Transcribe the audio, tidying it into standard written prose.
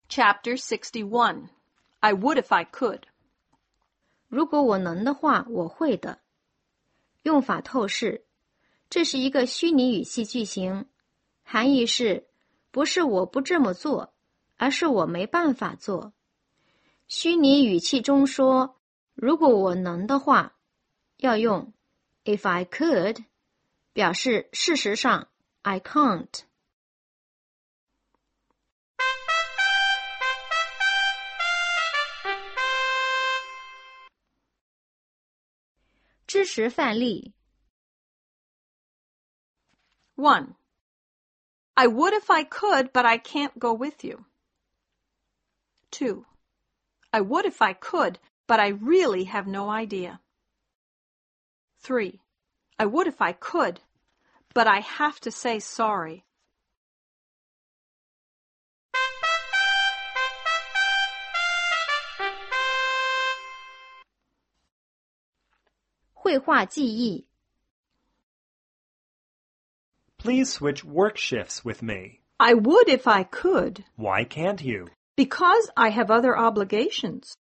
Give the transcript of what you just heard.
Chapter 61 I would if I could. 如果我能的话，我会的。用法透视，这是一个虚拟语气句型，含义是不是我不这么做，而是我没办法做。虚拟语气中说如果我能的话，要用 if I could 表示事实上 I can't。支持范例 1. I would if I could, but I can't go with you. 2. I would if I could, but I really have no idea. 3. I would if I could, but I have to say sorry. 绘画记忆 Please switch work shifts with me. I would if I could, Why can't you? because I have other obligations.